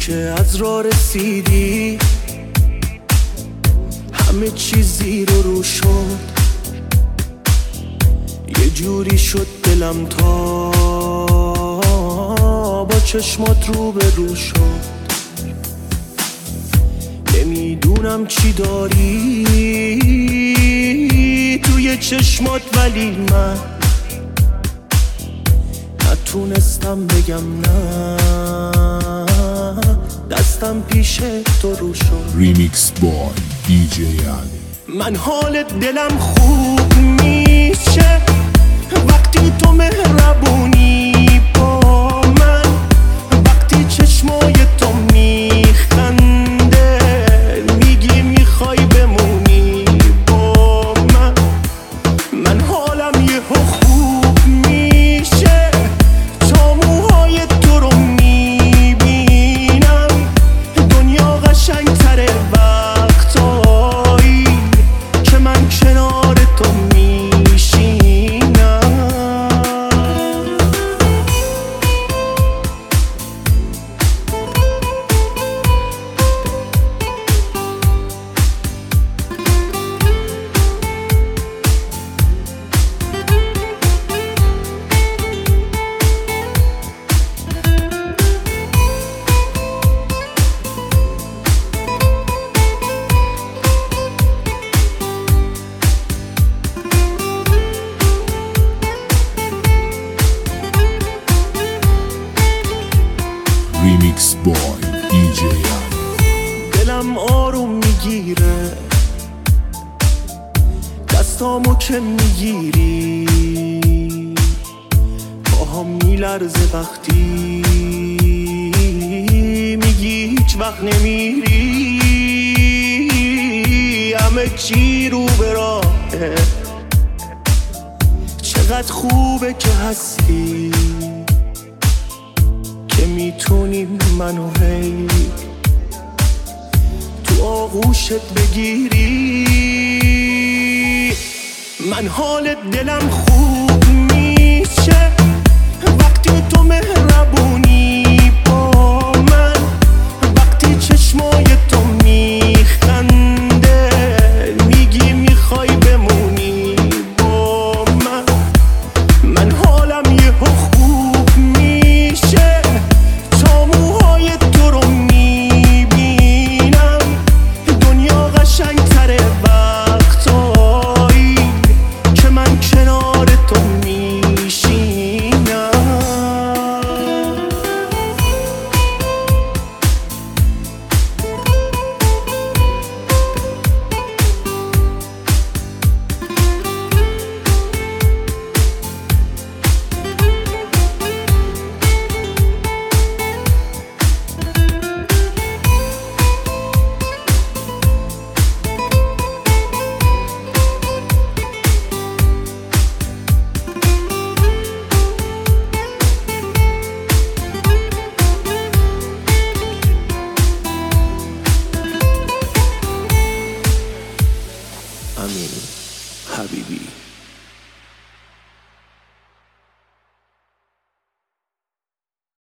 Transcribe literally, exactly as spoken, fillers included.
که از راه رسیدی همه چیز زیر و رو شد، یه جوری شد دلم تا با چشمات رو به رو شد. نمیدونم چی داری توی چشمات ولی من نتونستم بگم نه، دستم پیش تو رو شد. ریمیکس بای دی جی علی. من حال دلم خوب میشه وقتی تو مهربونی با من، وقتی چشمای تو میخنده میگی میخوای بمونی با من. من حالم یهو خوب میشه تا موهای تو رو میبینم، دنیا قشنگتره وقتایی که من کنار تو میشینم. ریمیکس بای دی جی علی. دلم آروم میگیره دستامو که میگیری، پاهم میلرزه وقتی میگی هیچ وقت نمیری، همه چی رو به راهه، چقدر خوبه که هستی که میتونیم منو هی تو آغوشت بگیری. من حال دلم خوب میشه وقتی تو مهربونی